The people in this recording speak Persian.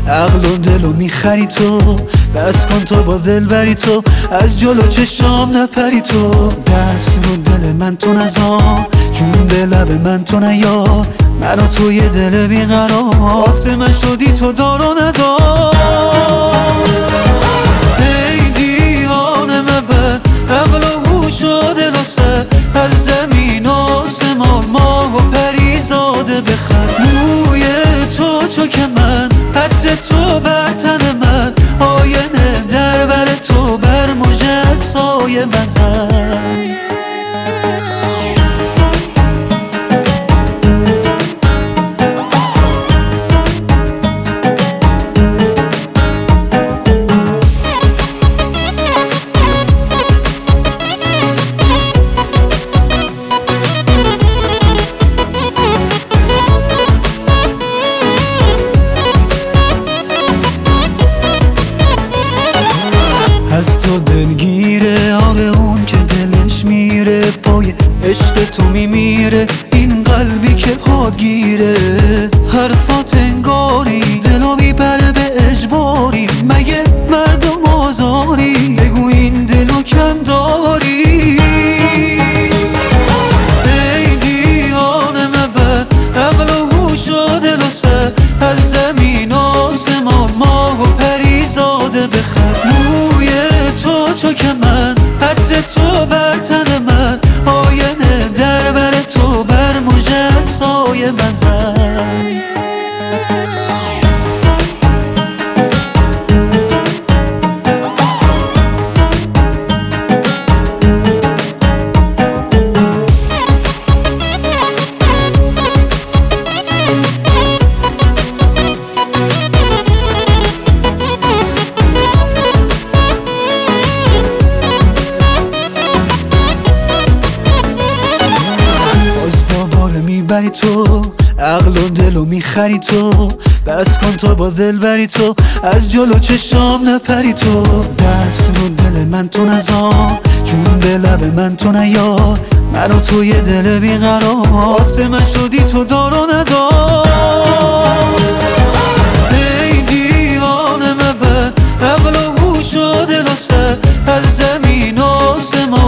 عقل و دلو میخری تو، بس کن تو با دل بری تو، از جلو چشام نپری تو. دست رو دل من تو نزار، جون به لب من تو نیار، من و تو یه دل بیقرار، واسه من شدی تو دار و ندار. ای دیوانه مبر عقل و هوش و دل و سر، از زمین و آسمان ماه و پریزاده بخر. موی تو چو من، عطر تو بر تن من، آینه در بر تو بر مژه سایه بزن. از تو دلگیره آره اون که دلش میره، پای عشق تو میمیره این قلبی که پادگیره. حرفات انگاری دلو میبره به اجباری، مگه مردم آزاری بگو این دلو کم داری. ای دیوانه مبر عقل و هوش و دل و سر، از زمین آسمان ماه و پریزاده بخر. تو چو من، عطر تو بر تن من، آینه در بر تو بر مژه سایه بزن. میبری تو عقل و دلو میخری تو، بس کن تو با دل بری تو، از جلو چشام نپری تو. دست رو دل من تو نزار، جون به لب من تو نیار، من و تو یه دل بیقرار، واسه من شدی تو دار و ندار. ای دیوانه مبر عقل و هوش و دل و سر، از زمین و آسمان